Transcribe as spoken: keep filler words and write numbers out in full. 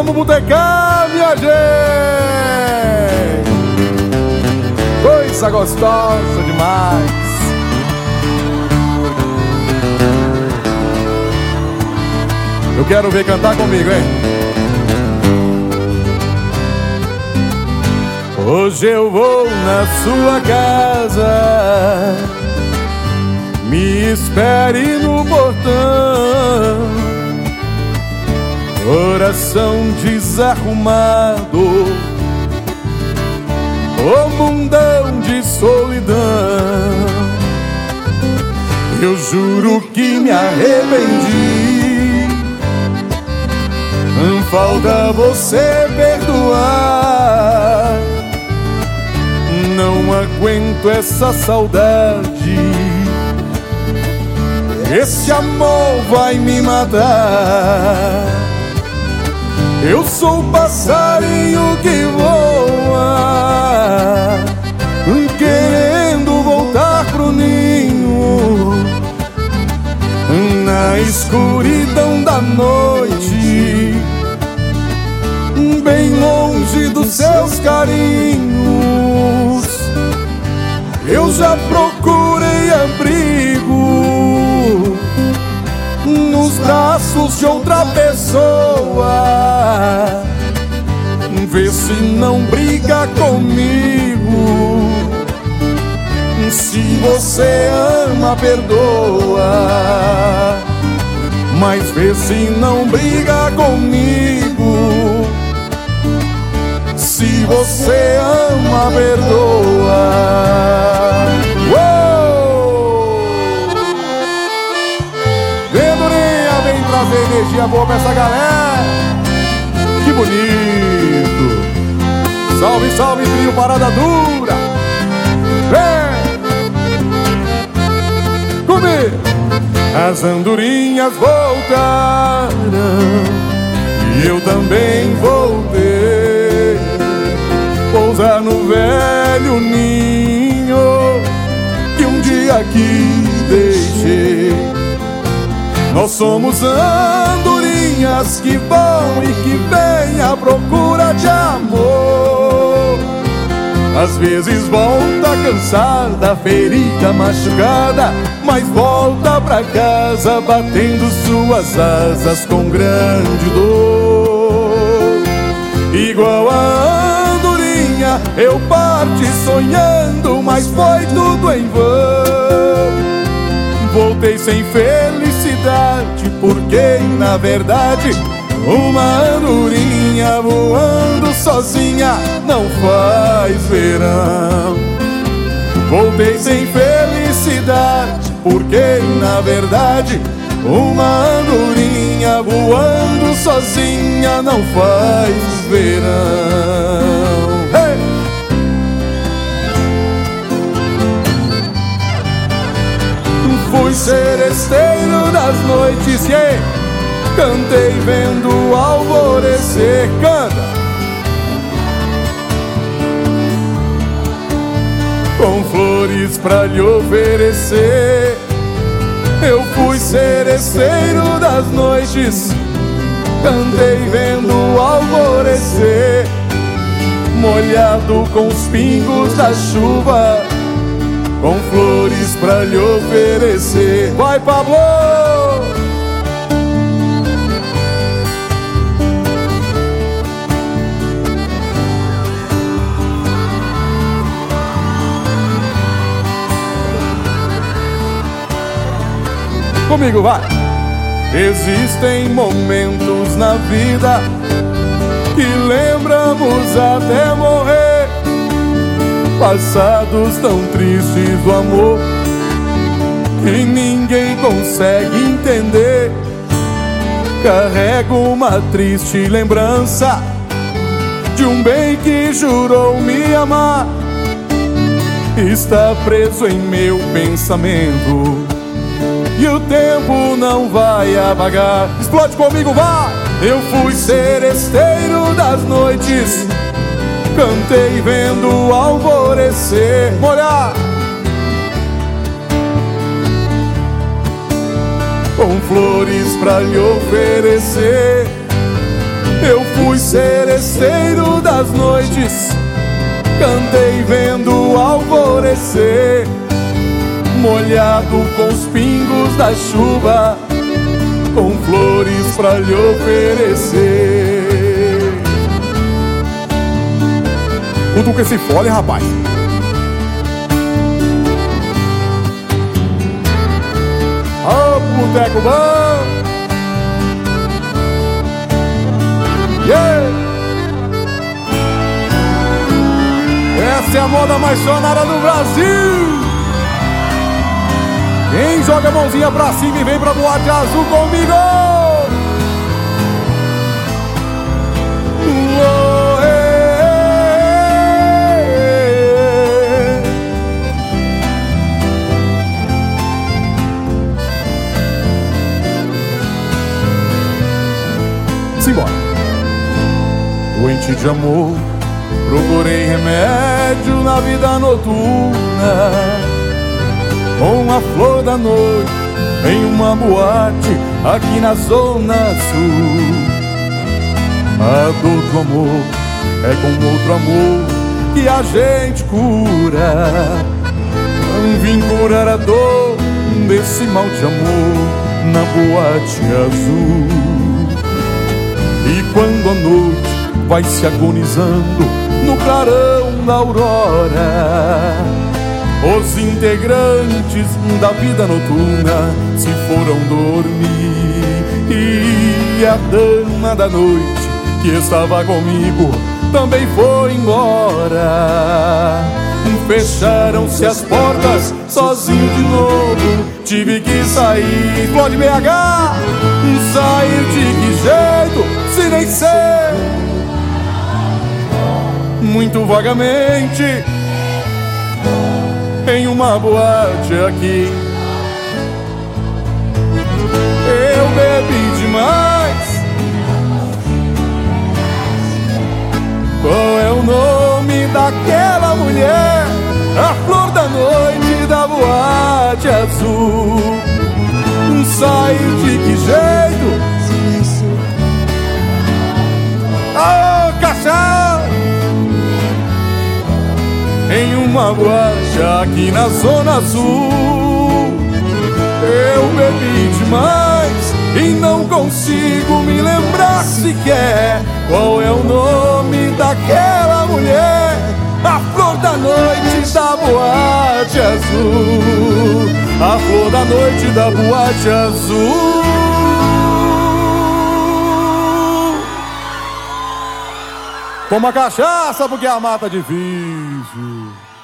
Vamos botecar, minha gente! Coisa gostosa demais! Eu quero ver cantar comigo, hein? Hoje eu vou na sua casa, me espere no portão. Coração desarrumado, o mundão de solidão. Eu juro que me arrependi, falta você perdoar. Não aguento essa saudade, esse amor vai me matar. Eu sou o passarinho que voa, querendo voltar pro ninho, na escuridão da noite, bem longe dos seus carinhos. Eu já procurei abrigo nos braços de outra pessoa. Vê se não briga comigo. Se você ama, perdoa, mas vê se não briga comigo. Se você ama, perdoa. Uou! Venturinha, vem trazer energia boa pra essa galera. Que bonito! Salve, salve, trio Parada Dura! Vem! Comigo! As andorinhas voltaram e eu também voltei. Pousar no velho ninho que um dia aqui deixei. Nós somos andorinhas que vão e que vêm à procura de amor. Às vezes volta cansada, ferida, machucada, mas volta pra casa batendo suas asas com grande dor. Igual a andorinha eu parti sonhando, mas foi tudo em vão. Voltei sem felicidade, porque na verdade uma andorinha voando sozinha não faz verão. Voltei sem felicidade, porque na verdade uma andorinha voando sozinha não faz verão. Hey! Fui seresteiro das noites, yeah! Cantei vendo o alvorecer. Canta! Com flores pra lhe oferecer. Eu fui seresteiro das noites, cantei vendo o alvorecer, molhado com os pingos da chuva, com flores pra lhe oferecer. Vai, Pablo! Comigo, vai! Existem momentos na vida que lembramos até morrer, passados tão tristes do amor que ninguém consegue entender. Carrego uma triste lembrança de um bem que jurou me amar. Está preso em meu pensamento e o tempo não vai apagar. Explode comigo, vai! Eu fui seresteiro das noites, cantei vendo o alvorecer, molhar com flores pra lhe oferecer. Eu fui festeiro das noites, cantei vendo o alvorecer, molhado com os pingos da chuva, com flores pra lhe oferecer. Cutuca esse fole, rapaz. Ó, boteco bom. Yeah. Essa é a moda mais sonada do Brasil. Quem joga a mãozinha pra cima e vem pra boate azul comigo? Uou, é, é, é. Simbora. Doente de amor, procurei remédio na vida noturna, com a flor da noite em uma boate aqui na zona sul. A dor do amor é com outro amor que a gente cura. Vim curar a dor desse mal de amor na boate azul. E quando a noite vai se agonizando no clarão da aurora, os integrantes da vida noturna se foram dormir, e a dama da noite que estava comigo também foi embora. Fecharam-se as portas, sozinho de novo tive que sair. Flor de B H, sair de que jeito, se nem sei, muito vagamente, em uma boate aqui. Eu bebi demais. Qual é o nome daquela mulher? A flor da noite da boate azul. Sair de que jeito? Oh, cachaça! Em uma boate aqui na zona sul. Eu bebi demais e não consigo me lembrar sequer qual é o nome daquela mulher. A flor da noite da boate azul. A flor da noite da boate azul. Toma cachaça porque a mata é difícil.